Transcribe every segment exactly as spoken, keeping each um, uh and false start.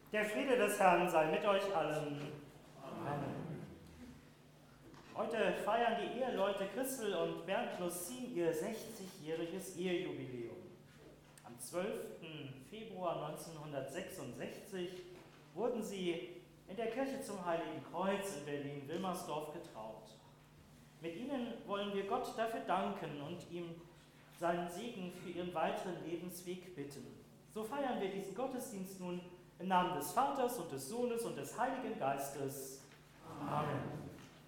Der Friede des Herrn sei mit euch allen. Amen. Heute feiern die Eheleute Christel und Bernd Lussin ihr sechzigjähriges Ehejubiläum. Am zwölften Februar neunzehnhundertsechsundsechzig wurden sie in der Kirche zum Heiligen Kreuz in Berlin-Wilmersdorf getraut. Mit ihnen wollen wir Gott dafür danken und ihm seinen Segen für ihren weiteren Lebensweg bitten. So feiern wir diesen Gottesdienst nun im Namen des Vaters und des Sohnes und des Heiligen Geistes. Amen.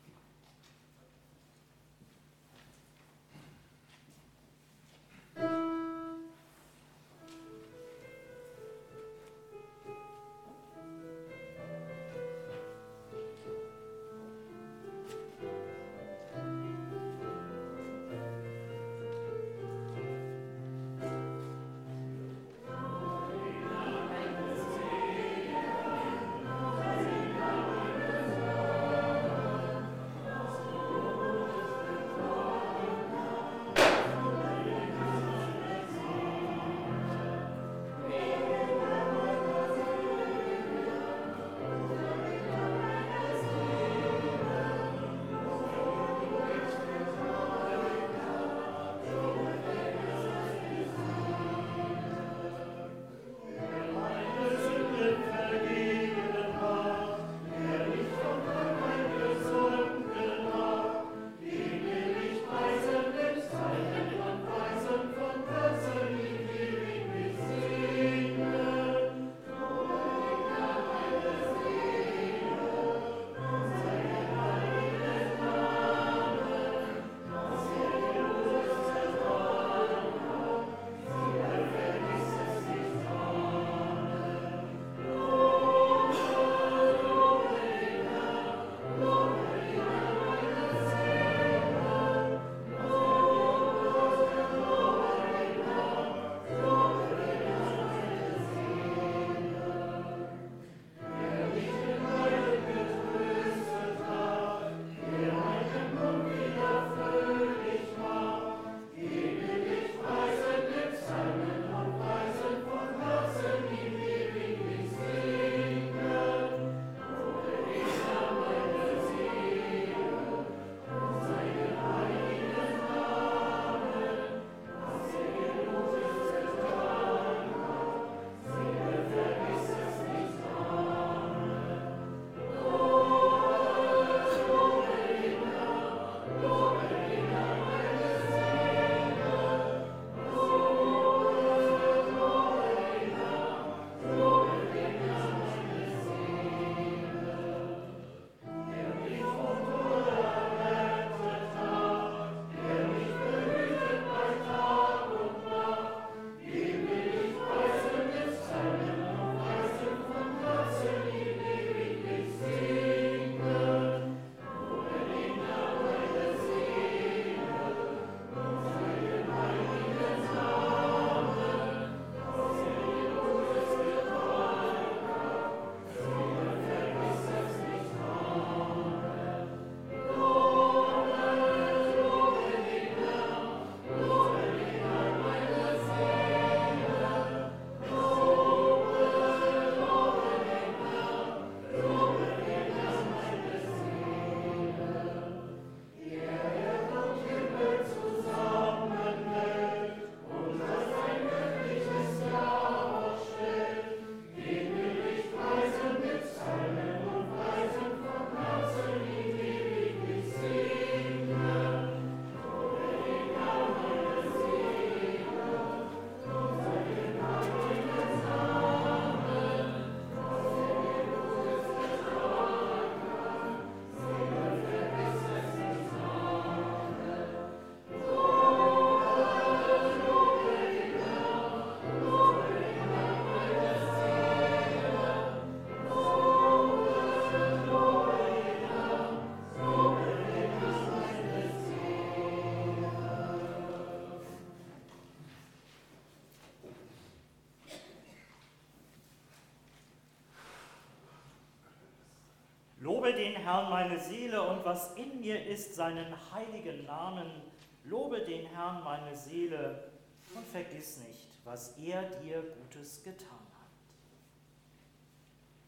Lobe den Herrn meine Seele und was in mir ist, seinen heiligen Namen. Lobe den Herrn meine Seele und vergiss nicht, was er dir Gutes getan hat.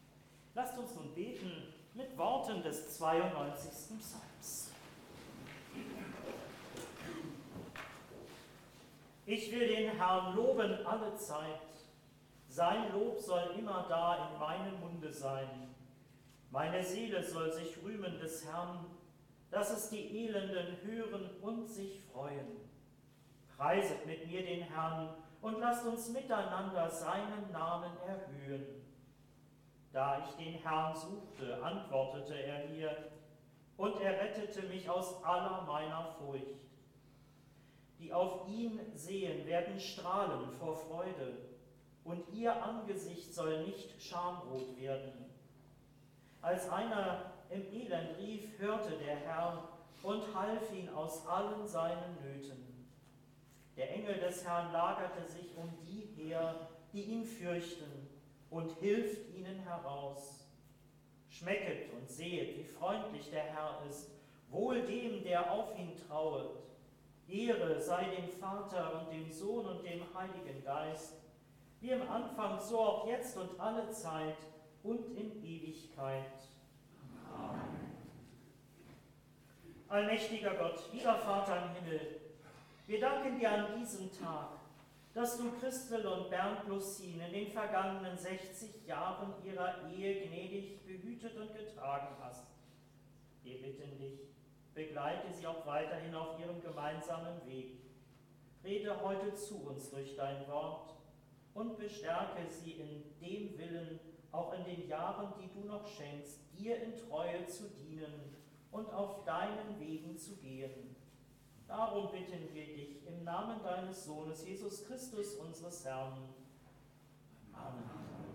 lasst uns nun beten mit Worten des zweiundneunzigsten Psalms. Ich will den Herrn loben alle Zeit. Sein Lob soll immer da in meinem Munde sein. Meine Seele soll sich rühmen des Herrn, dass es die Elenden hören und sich freuen. Preiset mit mir den Herrn und lasst uns miteinander seinen Namen erhöhen. Da ich den Herrn suchte, antwortete er mir, und er rettete mich aus aller meiner Furcht. Die auf ihn sehen, werden strahlen vor Freude, und ihr Angesicht soll nicht schamrot werden. Als einer im Elend rief, hörte der Herr und half ihn aus allen seinen Nöten. Der Engel des Herrn lagerte sich um die her, die ihn fürchten, und hilft ihnen heraus. Schmecket und sehet, wie freundlich der Herr ist, wohl dem, der auf ihn trauet. Ehre sei dem Vater und dem Sohn und dem Heiligen Geist, wie im Anfang, so auch jetzt und alle Zeit und in Ewigkeit. Amen. Allmächtiger Gott, lieber Vater im Himmel, wir danken dir an diesem Tag, dass du Christel und Bernd Lucin in den vergangenen sechzig Jahren ihrer Ehe gnädig behütet und getragen hast. Wir bitten dich, begleite sie auch weiterhin auf ihrem gemeinsamen Weg. Rede heute zu uns durch dein Wort und bestärke sie in dem Willen, auch in den Jahren, die du noch schenkst, dir in Treue zu dienen und auf deinen Wegen zu gehen. Darum bitten wir dich im Namen deines Sohnes, Jesus Christus, unseres Herrn. Amen.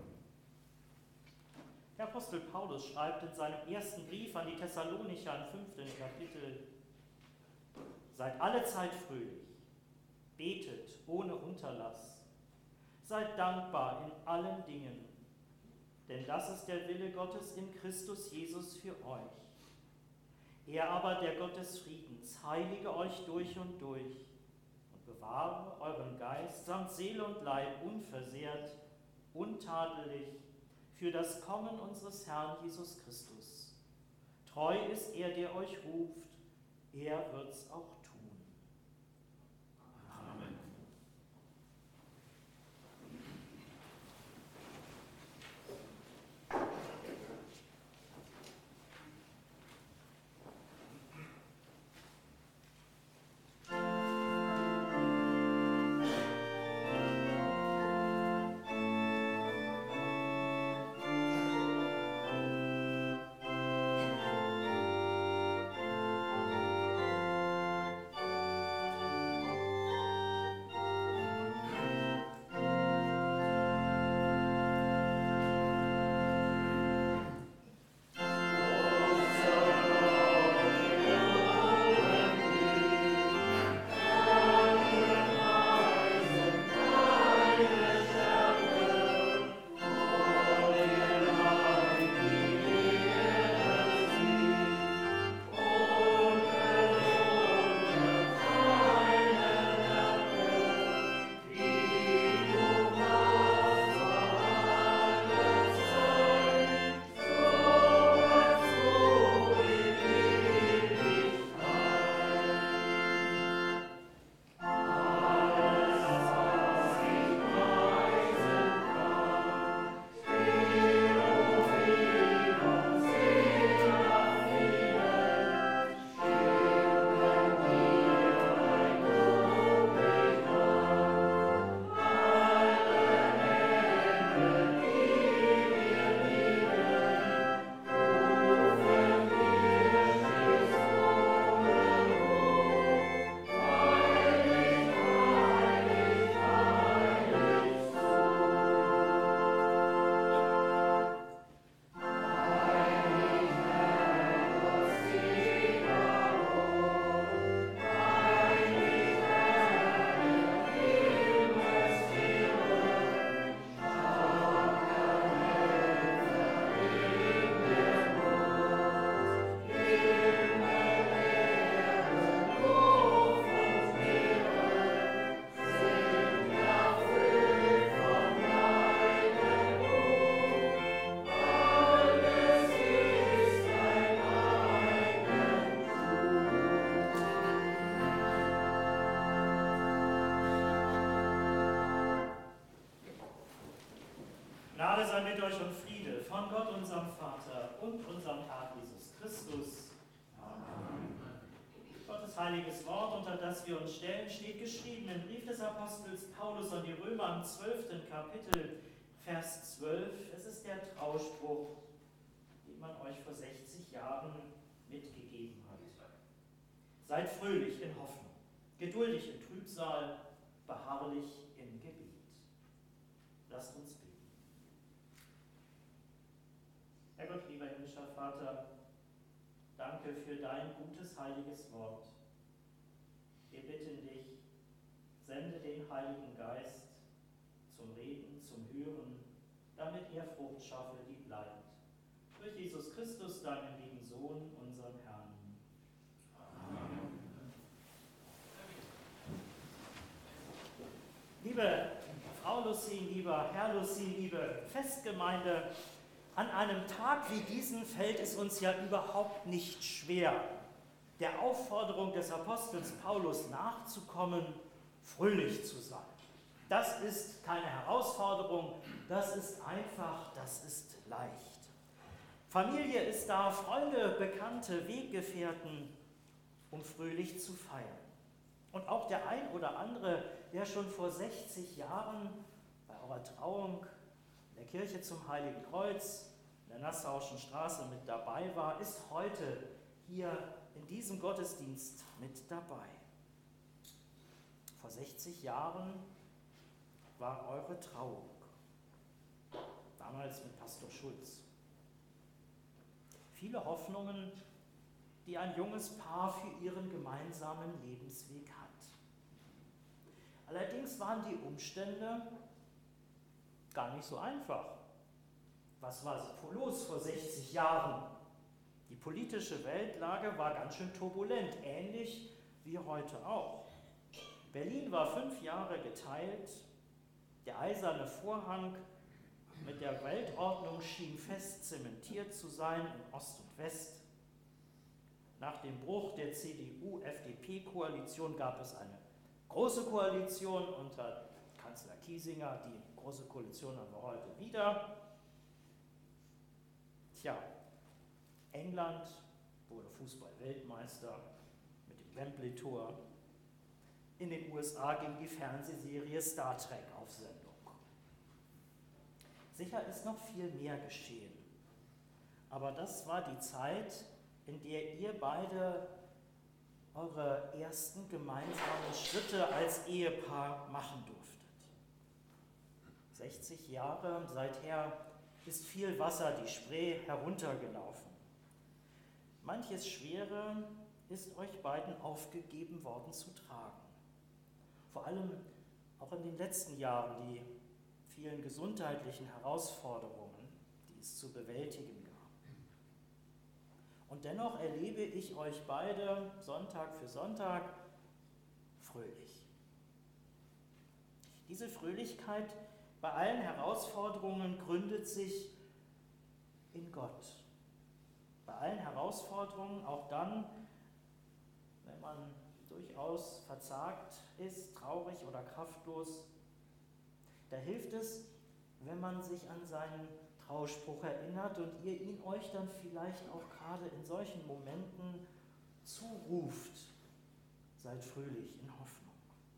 Der Apostel Paulus schreibt in seinem ersten Brief an die Thessalonicher im fünften Kapitel: Seid alle Zeit fröhlich, betet ohne Unterlass, seid dankbar in allen Dingen, denn das ist der Wille Gottes in Christus Jesus für euch. Er aber, der Gott des Friedens, heilige euch durch und durch und bewahre euren Geist samt Seele und Leib unversehrt, untadelig für das Kommen unseres Herrn Jesus Christus. Treu ist er, der euch ruft, er wird's auch tun. Amen. sei mit euch und Friede von Gott, unserem Vater und unserem Herrn Jesus Christus. Amen. Gottes heiliges Wort, unter das wir uns stellen, steht geschrieben im Brief des Apostels Paulus an die Römer im zwölften Kapitel, Vers zwölf. Es ist der Trauspruch, den man euch vor sechzig Jahren mitgegeben hat. Seid fröhlich in Hoffnung, geduldig in Trübsal, beharrlich im Gebet. Lasst uns beten. Herr Gott, lieber himmlischer Vater, danke für dein gutes, heiliges Wort. Wir bitten dich, sende den Heiligen Geist zum Reden, zum Hören, damit er Frucht schaffe, die bleibt. Durch Jesus Christus, deinen lieben Sohn, unseren Herrn. Amen. Liebe Frau Lucien, lieber Herr Lucien, liebe Festgemeinde, an einem Tag wie diesen fällt es uns ja überhaupt nicht schwer, der Aufforderung des Apostels Paulus nachzukommen, fröhlich zu sein. Das ist keine Herausforderung, das ist einfach, das ist leicht. Familie ist da, Freunde, Bekannte, Weggefährten, um fröhlich zu feiern. Und auch der ein oder andere, der schon vor sechzig Jahren bei eurer Trauung in der Kirche zum Heiligen Kreuz in der Nassauischen Straße mit dabei war, ist heute hier in diesem Gottesdienst mit dabei. Vor sechzig Jahren war eure Trauung, damals mit Pastor Schulz. Viele Hoffnungen, die ein junges Paar für ihren gemeinsamen Lebensweg hat. Allerdings waren die Umstände gar nicht so einfach. Was war los vor sechzig Jahren? Die politische Weltlage war ganz schön turbulent, ähnlich wie heute auch. Berlin war fünf Jahre geteilt, der eiserne Vorhang mit der Weltordnung schien fest zementiert zu sein in Ost und West. Nach dem Bruch der C D U-F D P-Koalition gab es eine große Koalition unter Kanzler Kiesinger. Die große Koalition haben wir heute wieder. Tja, England wurde Fußball-Weltmeister mit dem Wembley-Tor. In den U S A ging die Fernsehserie Star Trek auf Sendung. Sicher ist noch viel mehr geschehen. Aber das war die Zeit, in der ihr beide eure ersten gemeinsamen Schritte als Ehepaar machen durftet. sechzig Jahre, seither ist viel Wasser die Spree heruntergelaufen. Manches Schwere ist euch beiden aufgegeben worden zu tragen. Vor allem auch in den letzten Jahren die vielen gesundheitlichen Herausforderungen, die es zu bewältigen gab. Und dennoch erlebe ich euch beide Sonntag für Sonntag fröhlich. Diese Fröhlichkeit bei allen Herausforderungen gründet sich in Gott. Bei allen Herausforderungen, auch dann, wenn man durchaus verzagt ist, traurig oder kraftlos, da hilft es, wenn man sich an seinen Trauspruch erinnert und ihr ihn euch dann vielleicht auch gerade in solchen Momenten zuruft. Seid fröhlich in Hoffnung.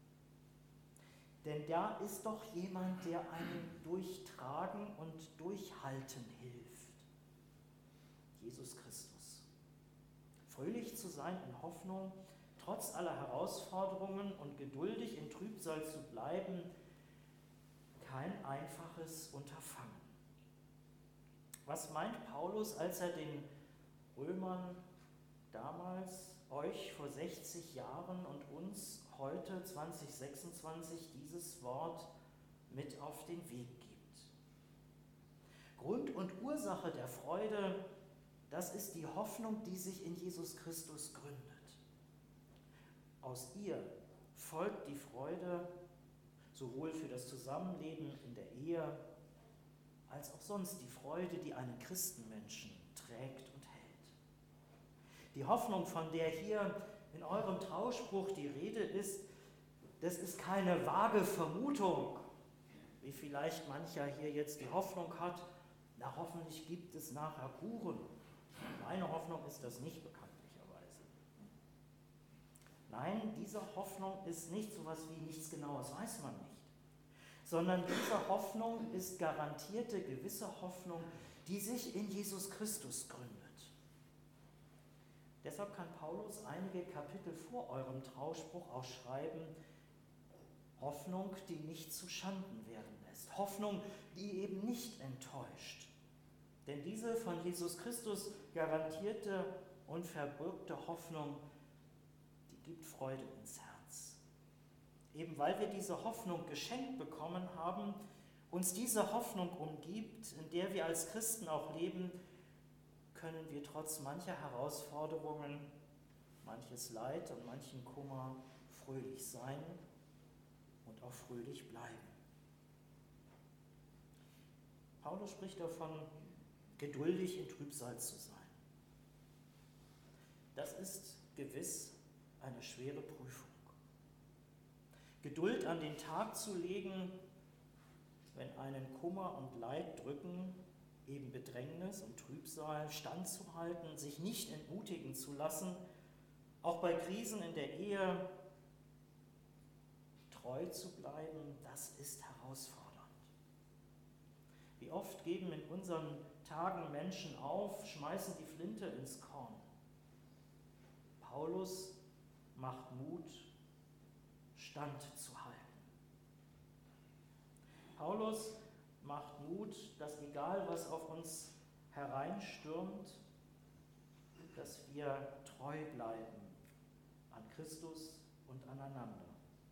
Denn da ist doch jemand, der einem durchtragen und durchhalten hilft. Jesus Christus. Fröhlich zu sein in Hoffnung, trotz aller Herausforderungen und geduldig in Trübsal zu bleiben, kein einfaches Unterfangen. Was meint Paulus, als er den Römern damals, euch vor sechzig Jahren und uns heute zwanzig sechsundzwanzig dieses Wort mit auf den Weg gibt? Grund und Ursache der Freude, das ist die Hoffnung, die sich in Jesus Christus gründet. Aus ihr folgt die Freude, sowohl für das Zusammenleben in der Ehe, als auch sonst die Freude, die einen Christenmenschen trägt und hält. Die Hoffnung, von der hier in eurem Trauspruch die Rede ist, das ist keine vage Vermutung, wie vielleicht mancher hier jetzt die Hoffnung hat, na hoffentlich gibt es nachher Kuchen. Meine Hoffnung ist das nicht bekanntlicherweise. Nein, diese Hoffnung ist nicht so etwas wie nichts Genaues, weiß man nicht. Sondern diese Hoffnung ist garantierte, gewisse Hoffnung, die sich in Jesus Christus gründet. Deshalb kann Paulus einige Kapitel vor eurem Trauspruch auch schreiben, Hoffnung, die nicht zu Schanden werden lässt. Hoffnung, die eben nicht enttäuscht. Denn diese von Jesus Christus garantierte und verbürgte Hoffnung, die gibt Freude ins Herz. Eben weil wir diese Hoffnung geschenkt bekommen haben, uns diese Hoffnung umgibt, in der wir als Christen auch leben, können wir trotz mancher Herausforderungen, manches Leid und manchen Kummer fröhlich sein und auch fröhlich bleiben. Paulus spricht davon, geduldig in Trübsal zu sein. Das ist gewiss eine schwere Prüfung. Geduld an den Tag zu legen, wenn einen Kummer und Leid drücken, eben Bedrängnis und Trübsal standzuhalten, sich nicht entmutigen zu lassen, auch bei Krisen in der Ehe treu zu bleiben, das ist herausfordernd. Wie oft geben in unseren Tagen Menschen auf, schmeißen die Flinte ins Korn. Paulus macht Mut, standzuhalten. Paulus macht Mut, dass egal was auf uns hereinstürmt, dass wir treu bleiben an Christus und aneinander.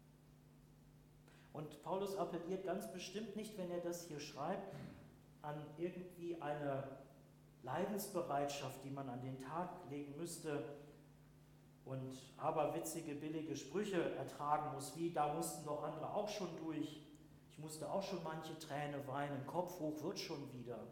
Und Paulus appelliert ganz bestimmt nicht, wenn er das hier schreibt, an irgendwie eine Leidensbereitschaft, die man an den Tag legen müsste und aberwitzige, billige Sprüche ertragen muss, wie da mussten doch andere auch schon durch. Ich musste auch schon manche Träne weinen, Kopf hoch wird schon wieder.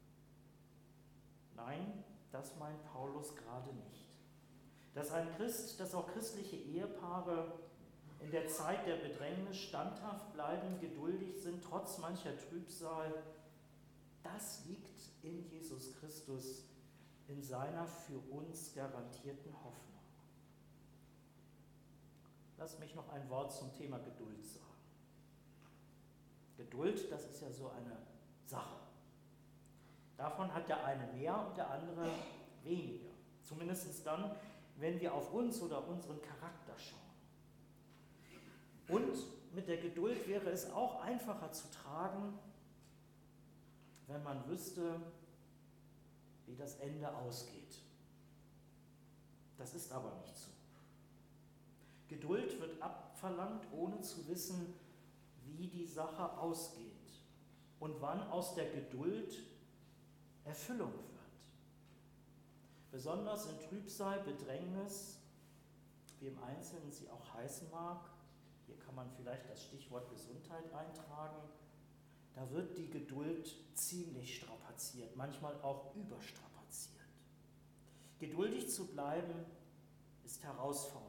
Nein, das meint Paulus gerade nicht. Dass ein Christ, dass auch christliche Ehepaare in der Zeit der Bedrängnis standhaft bleiben, geduldig sind, trotz mancher Trübsal, das liegt in Jesus Christus, in seiner für uns garantierten Hoffnung. Lasst mich noch ein Wort zum Thema Geduld sagen. Geduld, das ist ja so eine Sache. Davon hat der eine mehr und der andere weniger. Zumindest dann, wenn wir auf uns oder unseren Charakter schauen. Und mit der Geduld wäre es auch einfacher zu tragen, wenn man wüsste, wie das Ende ausgeht. Das ist aber nicht so. Geduld wird abverlangt, ohne zu wissen, wie die Sache ausgeht und wann aus der Geduld Erfüllung wird. Besonders in Trübsal, Bedrängnis, wie im Einzelnen sie auch heißen mag, hier kann man vielleicht das Stichwort Gesundheit eintragen, da wird die Geduld ziemlich strapaziert, manchmal auch überstrapaziert. Geduldig zu bleiben ist herausfordernd.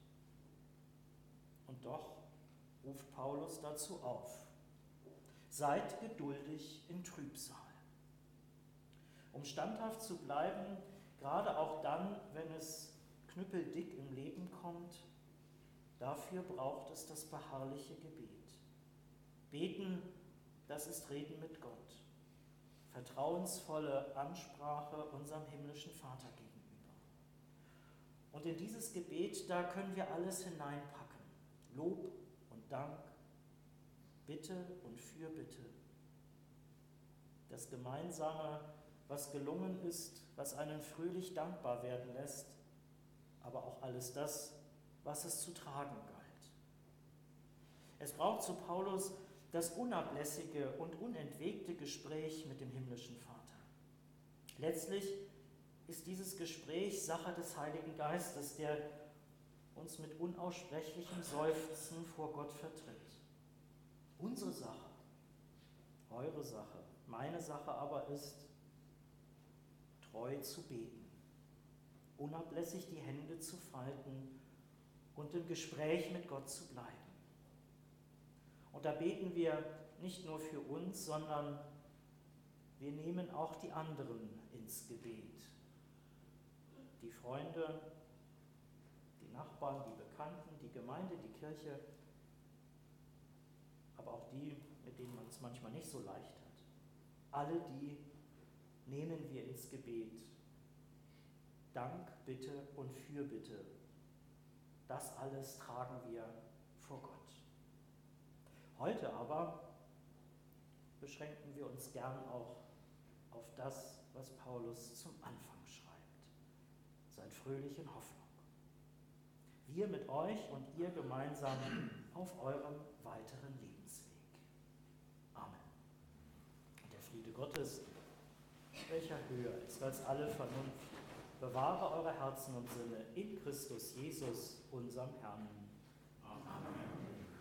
Und doch ruft Paulus dazu auf. Seid geduldig in Trübsal. Um standhaft zu bleiben, gerade auch dann, wenn es knüppeldick im Leben kommt, dafür braucht es das beharrliche Gebet. Beten, das ist Reden mit Gott. Vertrauensvolle Ansprache unserem himmlischen Vater gegenüber. Und in dieses Gebet, da können wir alles hineinpacken. Lob und Dank, Bitte und Fürbitte. Das Gemeinsame, was gelungen ist, was einen fröhlich dankbar werden lässt, aber auch alles das, was es zu tragen galt. Es braucht zu Paulus das unablässige und unentwegte Gespräch mit dem himmlischen Vater. Letztlich ist dieses Gespräch Sache des Heiligen Geistes, der uns mit unaussprechlichem Seufzen vor Gott vertritt. Unsere Sache, eure Sache, meine Sache aber ist, treu zu beten, unablässig die Hände zu falten und im Gespräch mit Gott zu bleiben. Und da beten wir nicht nur für uns, sondern wir nehmen auch die anderen ins Gebet. Die Freunde, die Nachbarn, die Bekannten, die Gemeinde, die Kirche, aber auch die, mit denen man es manchmal nicht so leicht hat. Alle die nehmen wir ins Gebet. Dank, Bitte und Fürbitte. Das alles tragen wir vor Gott. Heute aber beschränken wir uns gern auch auf das, was Paulus zum Anfang schreibt. Seid fröhlich in Hoffnung. Wir mit euch und ihr gemeinsam auf eurem weiteren Lebensweg. Amen. Und der Friede Gottes, welcher höher ist als alle Vernunft, bewahre eure Herzen und Sinne in Christus Jesus, unserem Herrn. Amen.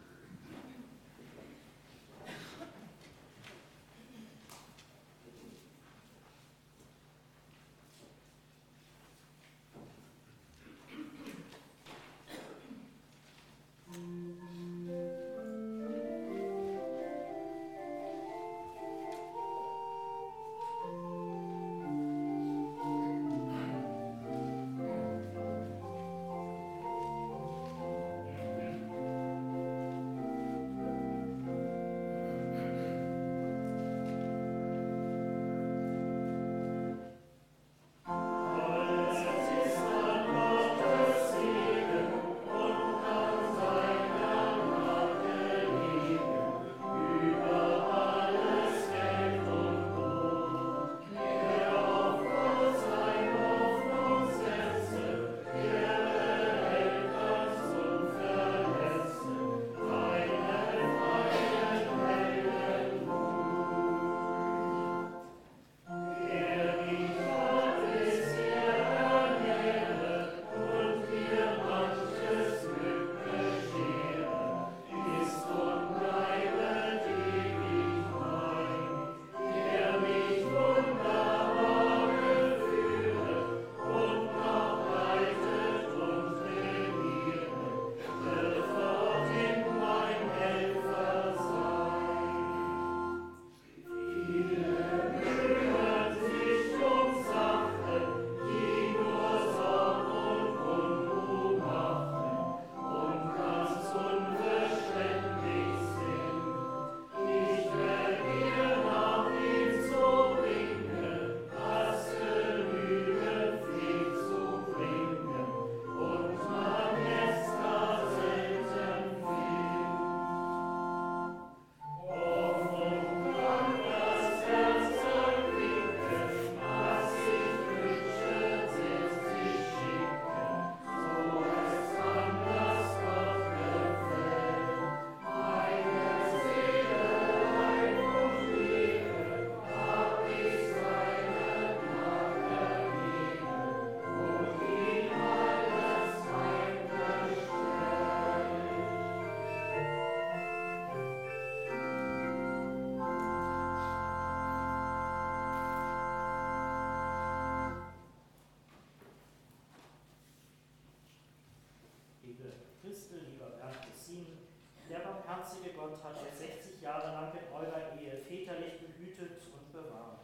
Gott hat euch sechzig Jahre lang in eurer Ehe väterlich behütet und bewahrt.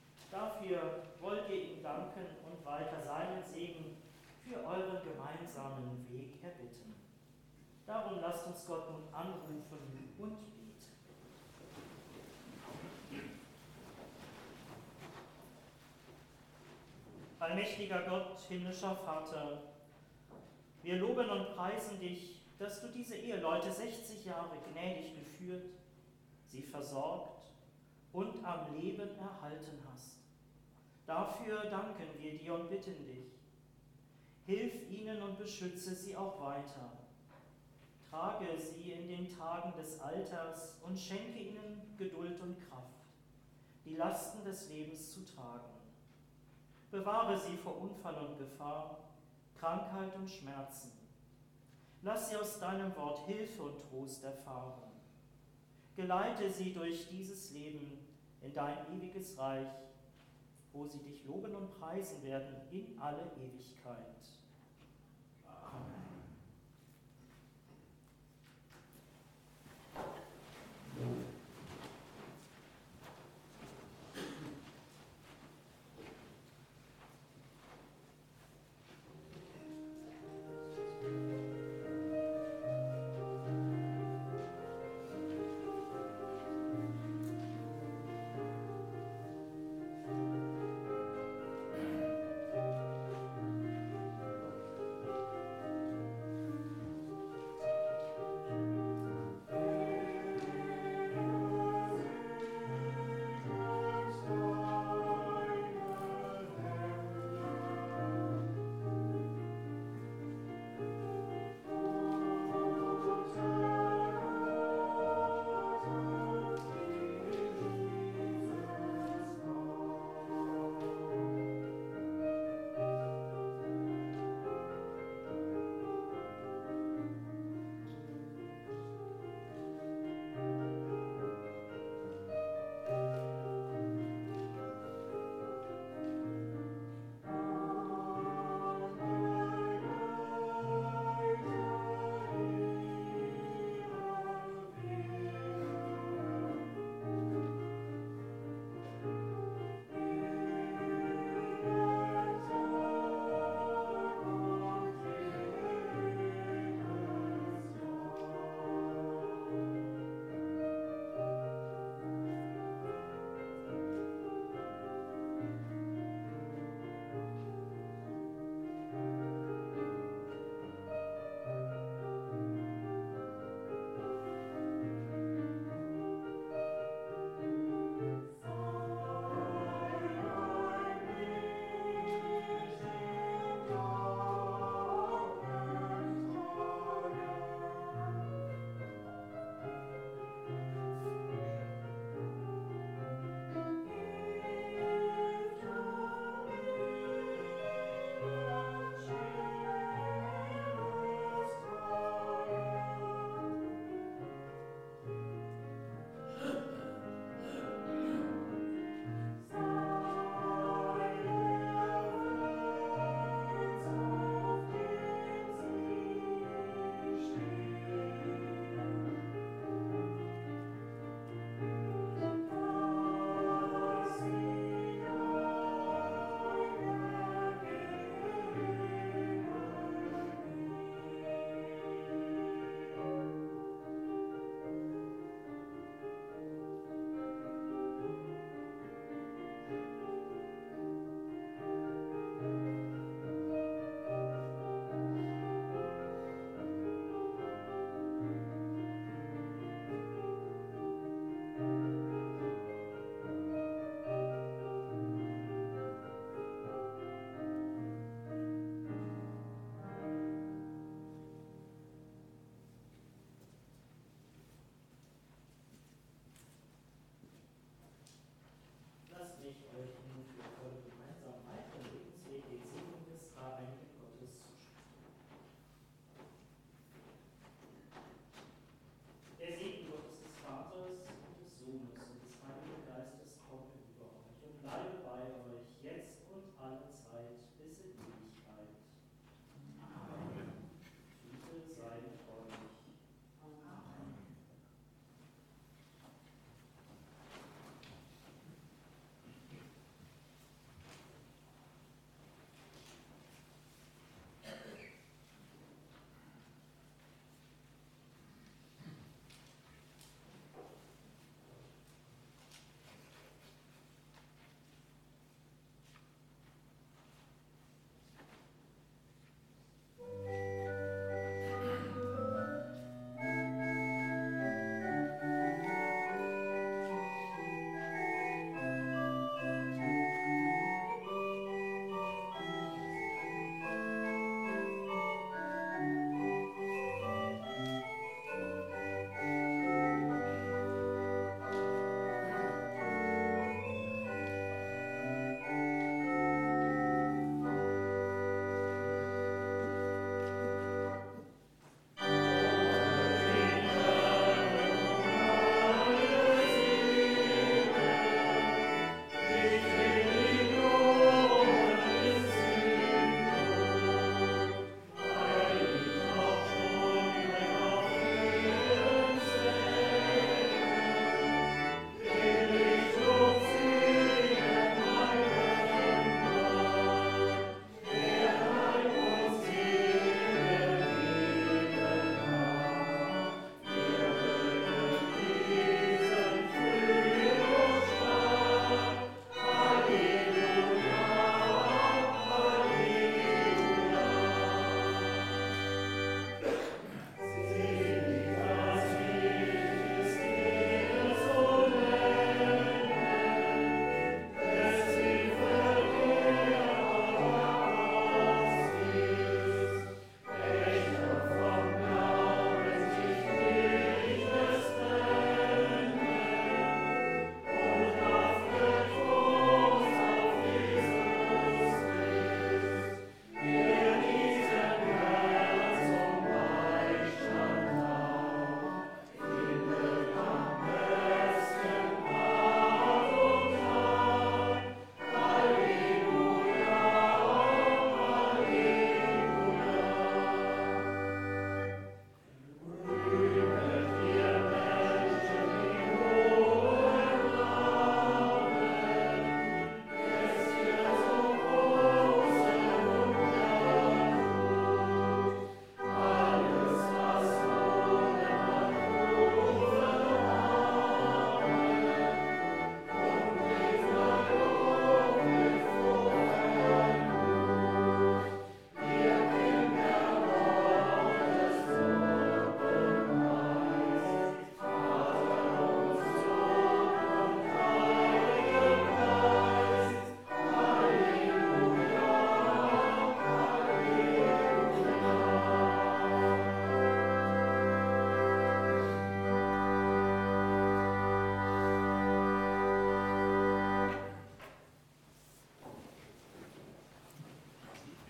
Dafür wollt ihr ihm danken und weiter seinen Segen für euren gemeinsamen Weg erbitten. Darum lasst uns Gott nun anrufen und beten. Allmächtiger Gott, himmlischer Vater, wir loben und preisen dich, dass du diese Eheleute sechzig Jahre gnädig geführt, sie versorgt und am Leben erhalten hast. Dafür danken wir dir und bitten dich. Hilf ihnen und beschütze sie auch weiter. Trage sie in den Tagen des Alters und schenke ihnen Geduld und Kraft, die Lasten des Lebens zu tragen. Bewahre sie vor Unfall und Gefahr, Krankheit und Schmerzen. Lass sie aus deinem Wort Hilfe und Trost erfahren. Geleite sie durch dieses Leben in dein ewiges Reich, wo sie dich loben und preisen werden in alle Ewigkeit. Amen.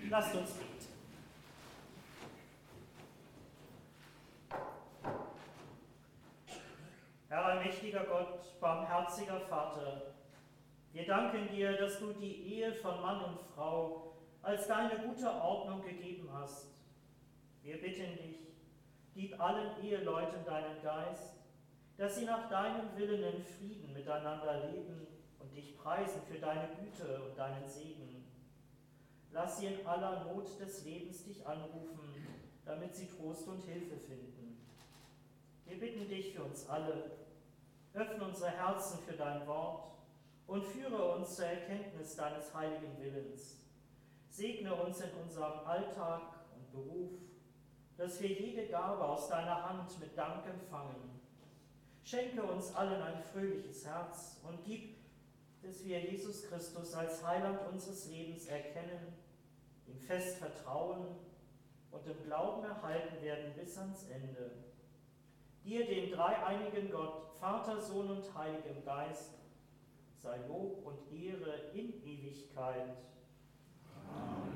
Lasst uns beten. Herr allmächtiger Gott, barmherziger Vater, wir danken dir, dass du die Ehe von Mann und Frau als deine gute Ordnung gegeben hast. Wir bitten dich, gib allen Eheleuten deinen Geist, dass sie nach deinem Willen in Frieden miteinander leben und dich preisen für deine Güte und deinen Segen. Lass sie in aller Not des Lebens dich anrufen, damit sie Trost und Hilfe finden. Wir bitten dich für uns alle, öffne unsere Herzen für dein Wort und führe uns zur Erkenntnis deines heiligen Willens. Segne uns in unserem Alltag und Beruf, dass wir jede Gabe aus deiner Hand mit Dank empfangen. Schenke uns allen ein fröhliches Herz und gib, dass wir Jesus Christus als Heiland unseres Lebens erkennen, ihm fest vertrauen und im Glauben erhalten werden bis ans Ende. Dir, dem dreieinigen Gott, Vater, Sohn und Heiligem Geist, sei Lob und Ehre in Ewigkeit. Amen.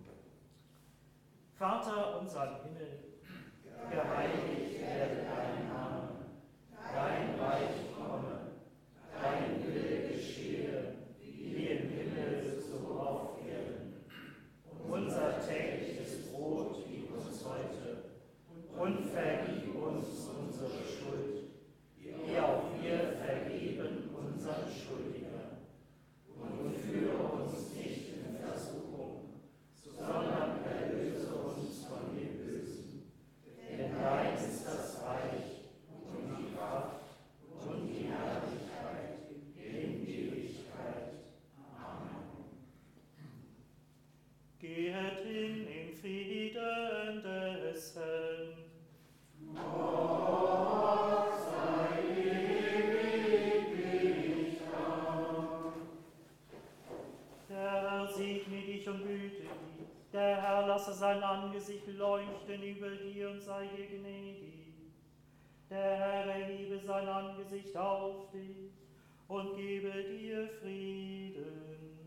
Vater unser im Himmel, geheiligt werde dein Name, dein Reich komme, dein Wille geschehe, wie im Himmel so auf Erden. Unser tägliches Brot gib uns heute und vergib uns unsere Schuld, wie auch wir vergeben unseren Schuldigern. Und führe uns nicht in Versuchung, sondern erlöse uns von dem Bösen. Denn dein ist das Reich und die Kraft und die Herrlichkeit in Ewigkeit. Amen. Gehet hin im Frieden des Herrn. Gott sei ewig Dank. Der Herr segne dich und behüte dich. Der Herr lasse sein Angesicht leuchten über dir und sei dir gnädig. Der Herr erhebe sein Angesicht auf dich und gebe dir Frieden.